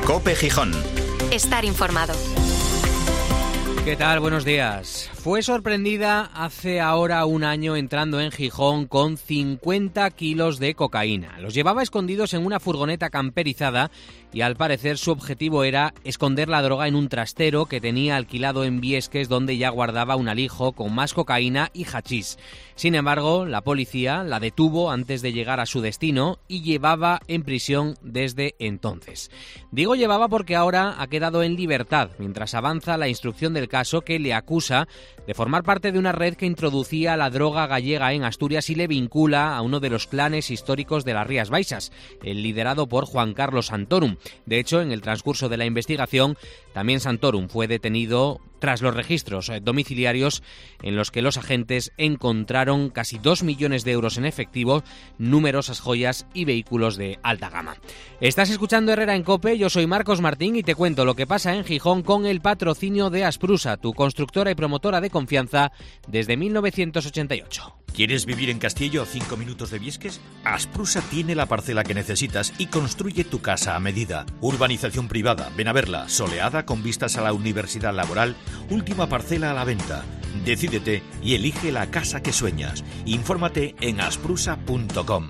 COPE Gijón. Estar informado. ¿Qué tal? Buenos días. Fue sorprendida hace ahora un año entrando en Gijón con 50 kilos de cocaína. Los llevaba escondidos en una furgoneta camperizada y al parecer su objetivo era esconder la droga en un trastero que tenía alquilado en Viesques, donde ya guardaba un alijo con más cocaína y hachís. Sin embargo, la policía la detuvo antes de llegar a su destino y llevaba en prisión desde entonces. Digo llevaba porque ahora ha quedado en libertad mientras avanza la instrucción del caso que le acusa de formar parte de una red que introducía la droga gallega en Asturias y le vincula a uno de los clanes históricos de las Rías Baixas, el liderado por Juan Carlos Santorum. De hecho, en el transcurso de la investigación, también Santorum fue detenido tras los registros domiciliarios en los que los agentes encontraron casi 2 millones de euros en efectivo, numerosas joyas y vehículos de alta gama. Estás escuchando Herrera en COPE, yo soy Marcos Martín y te cuento lo que pasa en Gijón con el patrocinio de Asprusa, tu constructora y promotora de confianza desde 1988. ¿Quieres vivir en Castillo a 5 minutos de Viesques? Asprusa tiene la parcela que necesitas y construye tu casa a medida. Urbanización privada, ven a verla, soleada con vistas a la Universidad Laboral, última parcela a la venta. Decídete y elige la casa que sueñas. Infórmate en asprusa.com.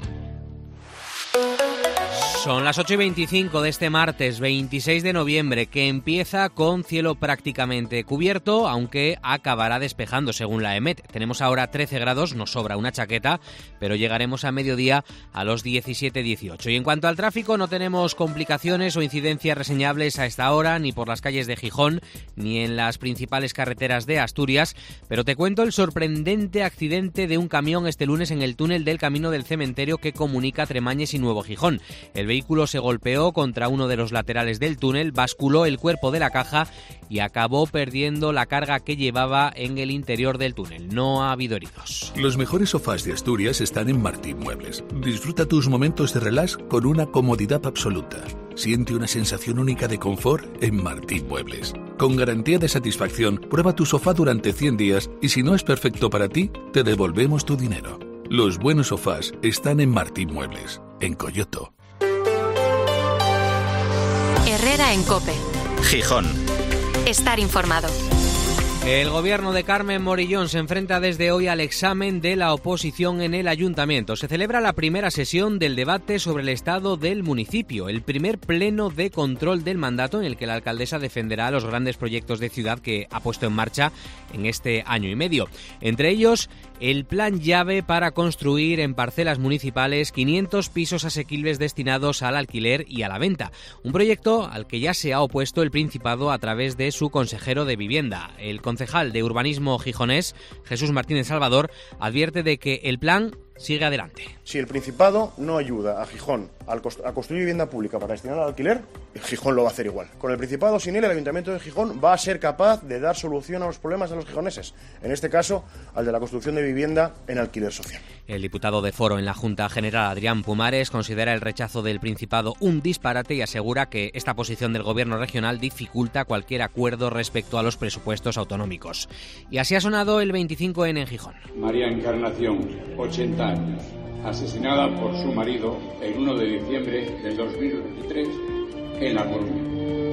Son las 8:25 de este martes 26 de noviembre, que empieza con cielo prácticamente cubierto, aunque acabará despejando según la EMET. Tenemos ahora 13 grados, nos sobra una chaqueta, pero llegaremos a mediodía a los 17-18. Y en cuanto al tráfico, no tenemos complicaciones o incidencias reseñables a esta hora, ni por las calles de Gijón, ni en las principales carreteras de Asturias, pero te cuento el sorprendente accidente de un camión este lunes en el túnel del Camino del Cementerio que comunica Tremañes y Nuevo Gijón. El vehículo se golpeó contra uno de los laterales del túnel, basculó el cuerpo de la caja y acabó perdiendo la carga que llevaba en el interior del túnel. No ha habido heridos. Los mejores sofás de Asturias están en Martín Muebles. Disfruta tus momentos de relax con una comodidad absoluta. Siente una sensación única de confort en Martín Muebles. Con garantía de satisfacción, prueba tu sofá durante 100 días y si no es perfecto para ti, te devolvemos tu dinero. Los buenos sofás están en Martín Muebles, en Coyoto. Herrera en COPE. Gijón. Estar informado. El gobierno de Carmen Morillón se enfrenta desde hoy al examen de la oposición en el ayuntamiento. Se celebra la primera sesión del debate sobre el estado del municipio, el primer pleno de control del mandato en el que la alcaldesa defenderá los grandes proyectos de ciudad que ha puesto en marcha en este año y medio. Entre ellos, el plan llave para construir en parcelas municipales 500 pisos asequibles destinados al alquiler y a la venta. Un proyecto al que ya se ha opuesto el Principado a través de su consejero de Vivienda. El concejal de urbanismo gijonés, Jesús Martínez Salvador, advierte de que el plan sigue adelante. Si el Principado no ayuda a Gijón a construir vivienda pública para destinar al alquiler, Gijón lo va a hacer igual. Con el Principado, sin él, el Ayuntamiento de Gijón va a ser capaz de dar solución a los problemas de los gijoneses. En este caso, al de la construcción de vivienda en alquiler social. El diputado de Foro en la Junta General, Adrián Pumares, considera el rechazo del Principado un disparate y asegura que esta posición del Gobierno regional dificulta cualquier acuerdo respecto a los presupuestos autonómicos. Y así ha sonado el 25N en Gijón. María Encarnación, 80 años, asesinada por su marido el 1 de diciembre del 2023 en La Coruña.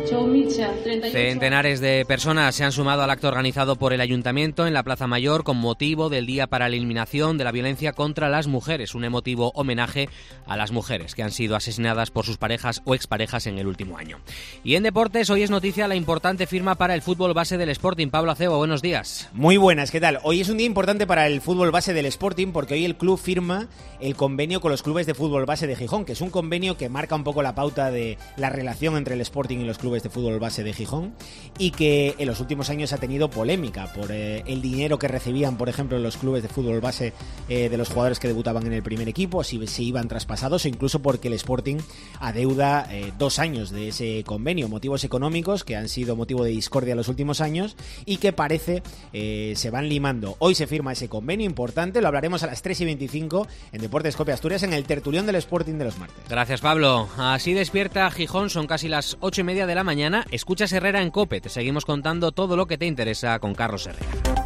Centenares de personas se han sumado al acto organizado por el Ayuntamiento en la Plaza Mayor con motivo del Día para la Eliminación de la Violencia contra las Mujeres, un emotivo homenaje a las mujeres que han sido asesinadas por sus parejas o exparejas en el último año. Y en deportes, hoy es noticia la importante firma para el fútbol base del Sporting. Pablo Acebo, buenos días. Muy buenas, ¿qué tal? Hoy es un día importante para el fútbol base del Sporting porque hoy el club firma el convenio con los clubes de fútbol base de Gijón, que es un convenio que marca un poco la pauta de la relación entre el Sporting y los clubes de fútbol base de Gijón y que en los últimos años ha tenido polémica por el dinero que recibían, por ejemplo, los clubes de fútbol base de los jugadores que debutaban en el primer equipo, si se iban traspasados o incluso porque el Sporting adeuda 2 años de ese convenio, motivos económicos que han sido motivo de discordia en los últimos años y que parece se van limando. Hoy se firma ese convenio importante, lo hablaremos a las 3:25 en Deportes COPE Asturias en el tertulión del Sporting de los martes. Gracias, Pablo. Así despierta Gijón, son casi las 8:30 de la mañana. Escuchas Herrera en COPE, te seguimos contando todo lo que te interesa con Carlos Herrera.